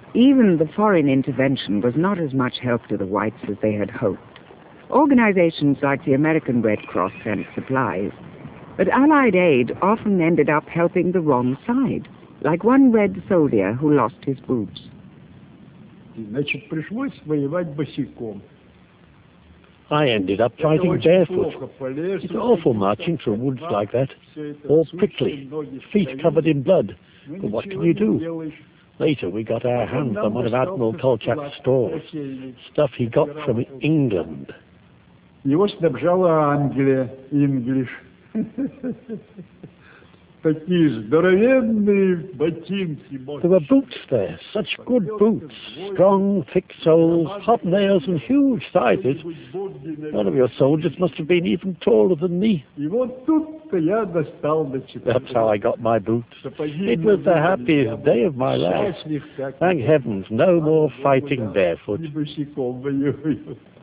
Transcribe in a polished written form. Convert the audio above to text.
Even the foreign intervention was not as much help to the whites as they had hoped. Organizations like the American Red Cross sent supplies, but Allied aid often ended up helping the wrong side, like one red soldier who lost his boots. I ended up fighting barefoot. It's awful marching through woods like that, all prickly, feet covered in blood. But what can you do? Later we got our hands on one of Admiral Kolchak's stores, stuff he got from England. Его снабжала Англия, English. Такие здоровенные ботинки. There were boots there, such good boots, strong, thick soles, hobnails and huge sizes. One of your soldiers must have been even taller than me. That's how I got my boots. It was the happiest day of my life. Thank heavens, no more fighting barefoot.